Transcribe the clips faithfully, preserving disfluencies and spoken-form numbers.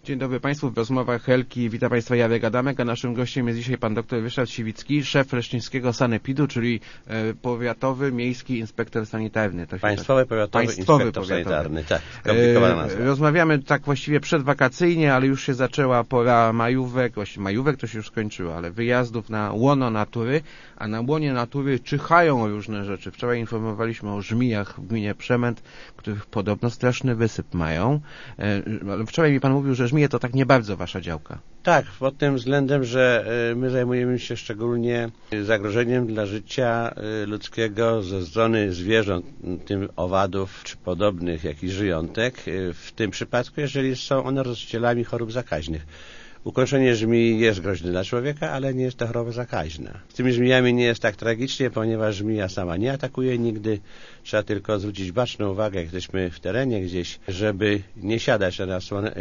Dzień dobry Państwu, w rozmowach Helki witam Państwa Jarek Adamek, a naszym gościem jest dzisiaj pan dr Ryszard Siwicki, szef lecznickiego sanepidu, czyli e, powiatowy miejski inspektor sanitarny. To Państwowy tak... powiatowy Państwowy inspektor powiatowy. sanitarny, tak, skomplikowana nazwa. E, rozmawiamy tak właściwie przedwakacyjnie, ale już się zaczęła pora majówek, właściwie majówek to się już skończyło, ale wyjazdów na łono natury, a na łonie natury czyhają różne rzeczy. Wczoraj informowaliśmy o żmijach w gminie Przemęt, których podobno straszny wysyp mają. E, ale wczoraj mi pan mówił, że żmije to tak nie bardzo wasza działka. Tak, pod tym względem, że my zajmujemy się szczególnie zagrożeniem dla życia ludzkiego ze strony zwierząt, tym owadów czy podobnych jakichś żyjątek, w tym przypadku, jeżeli są one rozdzielami chorób zakaźnych. Ukąszenie żmii jest groźne dla człowieka, ale nie jest to choroba zakaźna. Z tymi żmijami nie jest tak tragicznie, ponieważ żmija sama nie atakuje nigdy. Trzeba tylko zwrócić baczną uwagę, jak jesteśmy w terenie gdzieś, żeby nie siadać na,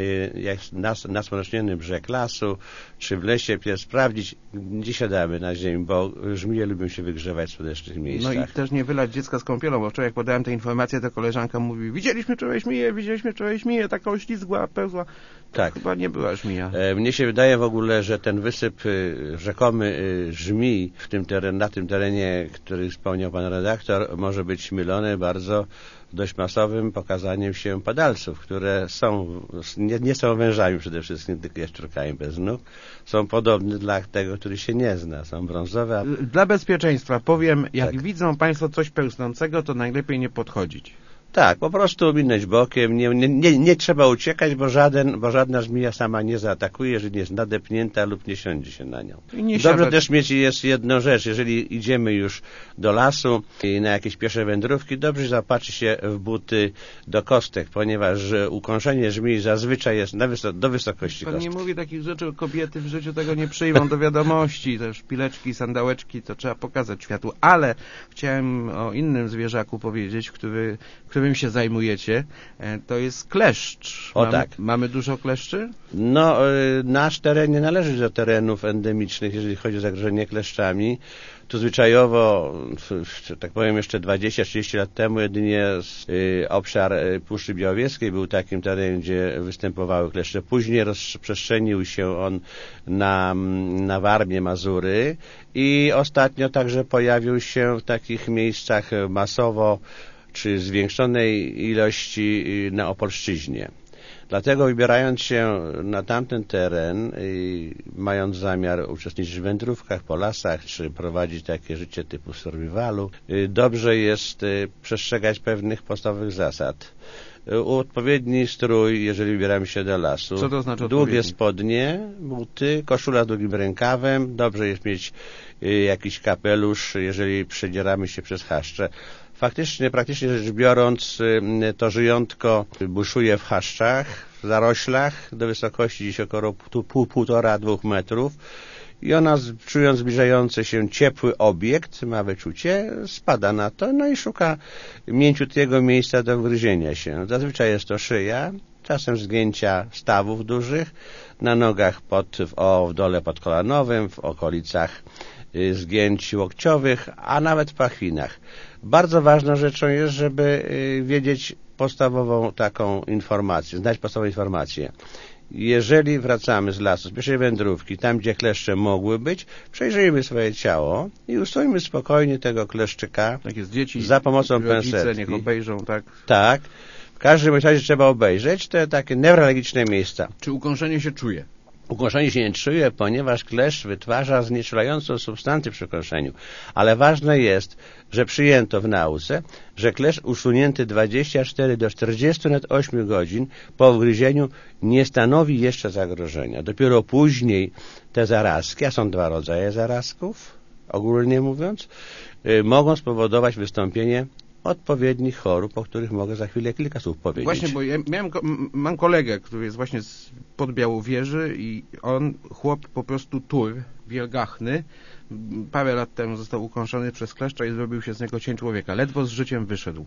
na, na słonecznionym brzeg lasu, czy w lesie, pierw sprawdzić, gdzie siadamy na ziemi, bo żmije lubią się wygrzewać w słonecznych miejscach. No i też nie wylać dziecka z kąpielą, bo wczoraj jak podałem tę informację, to koleżanka mówi, widzieliśmy wczoraj żmiję, widzieliśmy wczoraj żmiję, taka oślizgła, pełzła. To tak. Chyba nie była żmija. E, mnie się wydaje w ogóle, że ten wysyp y, rzekomy y, żmij w tym teren, na tym terenie, który wspomniał pan redaktor, może być mylony bardzo dość masowym pokazaniem się padalców, które są, nie, nie są wężami przede wszystkim, tylko jaszczurkami bez nóg. Są podobne dla tego, który się nie zna. Są brązowe. A... Dla bezpieczeństwa powiem, jak tak. widzą Państwo coś pełznącego, to najlepiej nie podchodzić. Tak, po prostu minąć bokiem, nie, nie, nie, nie trzeba uciekać, bo, żaden, bo żadna żmija sama nie zaatakuje, jeżeli jest nadepnięta lub nie siądzie się na nią. Dobrze siadać. Też mieć jest jedną rzecz, jeżeli idziemy już do lasu i na jakieś piesze wędrówki, dobrze zaopatrzyć się w buty do kostek, ponieważ ukąszenie żmii zazwyczaj jest na wyso do wysokości Pan kostek. nie mówi takich rzeczy, kobiety w życiu tego nie przyjmą do wiadomości, te szpileczki, sandałeczki, to trzeba pokazać światu, ale chciałem o innym zwierzaku powiedzieć, który, którym się zajmujecie, to jest kleszcz. O mamy, tak. Mamy dużo kleszczy? No, y, nasz teren nie należy do terenów endemicznych, jeżeli chodzi o zagrożenie kleszczami. Tu zwyczajowo, że tak powiem, jeszcze dwadzieścia trzydzieści lat temu jedynie y, obszar y, Puszczy Białowieskiej był takim terenem, gdzie występowały kleszcze. Później rozprzestrzenił się on na, na Warmię, Mazury i ostatnio także pojawił się w takich miejscach masowo czy zwiększonej ilości na Opolszczyźnie. Dlatego wybierając się na tamten teren i mając zamiar uczestniczyć w wędrówkach po lasach, czy prowadzić takie życie typu survivalu, dobrze jest przestrzegać pewnych podstawowych zasad. Odpowiedni strój, jeżeli wybieramy się do lasu. Co to znaczy długie spodnie, buty, koszula z długim rękawem. Dobrze jest mieć jakiś kapelusz, jeżeli przedzieramy się przez chaszcze. Faktycznie, praktycznie rzecz biorąc, to żyjątko buszuje w chaszczach, w zaroślach do wysokości gdzieś około pół, półtora, dwóch metrów i ona, czując zbliżający się ciepły obiekt, ma wyczucie, spada na to, no i szuka mięciutkiego miejsca do wgryzienia się. Zazwyczaj jest to szyja, czasem zgięcia stawów dużych, na nogach pod, w, o, w dole podkolanowym, w okolicach zgięć łokciowych, a nawet w pachwinach. Bardzo ważną rzeczą jest, żeby wiedzieć podstawową taką informację, znać podstawową informację. Jeżeli wracamy z lasu, z pierwszej wędrówki, tam gdzie kleszcze mogły być, przejrzyjmy swoje ciało i ustójmy spokojnie tego kleszczyka tak jest, dzieci, za pomocą rodzice, pensetki. niech obejrzą, tak? Tak. W każdym razie trzeba obejrzeć te takie newralgiczne miejsca. Czy ukąszenie się czuje? Ukąszenie się nie czuje, ponieważ kleszcz wytwarza znieczulającą substancję przy ukąszeniu. Ale ważne jest, że przyjęto w nauce, że kleszcz usunięty dwadzieścia cztery do czterdziestu ośmiu godzin po ugryzieniu nie stanowi jeszcze zagrożenia. Dopiero później te zarazki, a są dwa rodzaje zarazków, ogólnie mówiąc, yy, mogą spowodować wystąpienie odpowiednich chorób, o których mogę za chwilę kilka słów powiedzieć. Właśnie, bo ja miałem, mam kolegę, który jest właśnie z pod Białowieży i on, chłop po prostu tur, wielgachny, parę lat temu został ukąszony przez kleszcza i zrobił się z niego cień człowieka. Ledwo z życiem wyszedł.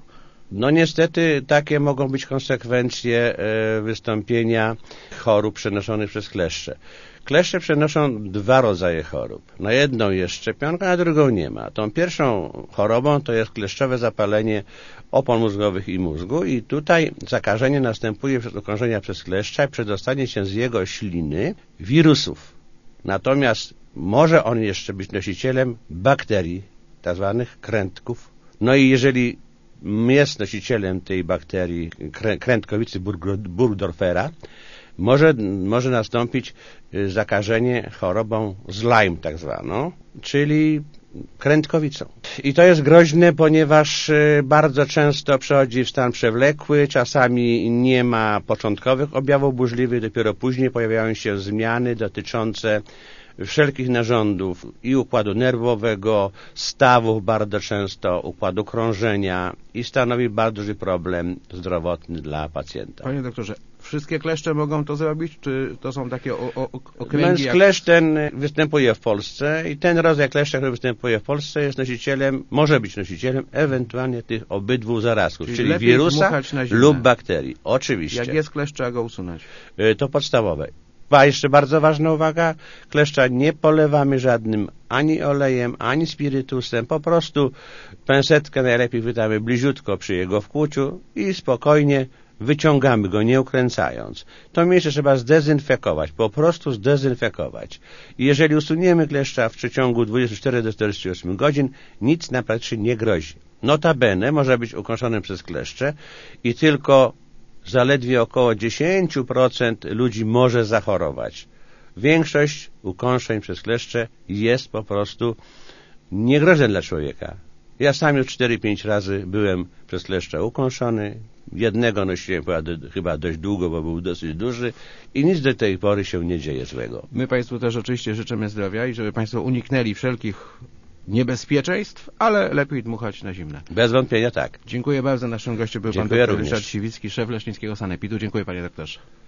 No niestety takie mogą być konsekwencje wystąpienia chorób przenoszonych przez kleszcze. Kleszcze przenoszą dwa rodzaje chorób. Na jedną jest szczepionka, a na drugą nie ma. Tą pierwszą chorobą to jest kleszczowe zapalenie opon mózgowych i mózgu i tutaj zakażenie następuje przez ukrążenia przez kleszcza i przedostanie się z jego śliny wirusów. Natomiast może on jeszcze być nosicielem bakterii, tak zwanych krętków. No i jeżeli jest nosicielem tej bakterii krętkowicy Burgdorfera, może, może nastąpić zakażenie chorobą z Lyme tak zwaną, czyli krętkowicą. I to jest groźne, ponieważ bardzo często przechodzi w stan przewlekły, czasami nie ma początkowych objawów burzliwych, dopiero później pojawiają się zmiany dotyczące wszelkich narządów i układu nerwowego, stawów bardzo często, układu krążenia i stanowi bardzo duży problem zdrowotny dla pacjenta. Panie doktorze, wszystkie kleszcze mogą to zrobić, czy to są takie o, o, okręgi? Jak... Kleszcz ten występuje w Polsce i ten rodzaj kleszcza, który występuje w Polsce, jest nosicielem, może być nosicielem ewentualnie tych obydwu zarazków, czyli, czyli wirusa lub bakterii. Oczywiście. Jak jest kleszcz, trzeba go usunąć. To podstawowe. A jeszcze bardzo ważna uwaga, kleszcza nie polewamy żadnym ani olejem, ani spirytusem, po prostu pensetkę najlepiej wydamy bliziutko przy jego wkłuciu i spokojnie wyciągamy go, nie ukręcając. To miejsce trzeba zdezynfekować, po prostu zdezynfekować. I jeżeli usuniemy kleszcza w przeciągu dwudziestu czterech do czterdziestu ośmiu godzin, nic na praktycznie nie grozi. Notabene może być ukąszonym przez kleszcze i tylko zaledwie około dziesięć procent ludzi może zachorować. Większość ukąszeń przez kleszcze jest po prostu niegroźna dla człowieka. Ja sam już cztery pięć razy byłem przez kleszcze ukąszony. Jednego nosiłem chyba dość długo, bo był dosyć duży i nic do tej pory się nie dzieje złego. My Państwu też oczywiście życzymy zdrowia i żeby Państwo uniknęli wszelkich niebezpieczeństw, ale lepiej dmuchać na zimne. Bez wątpienia tak. Dziękuję bardzo. Naszym gościem był Dziękuję pan dr również. Ryszard Siwicki, szef Leśnickiego Sanepidu. Dziękuję panie doktorze.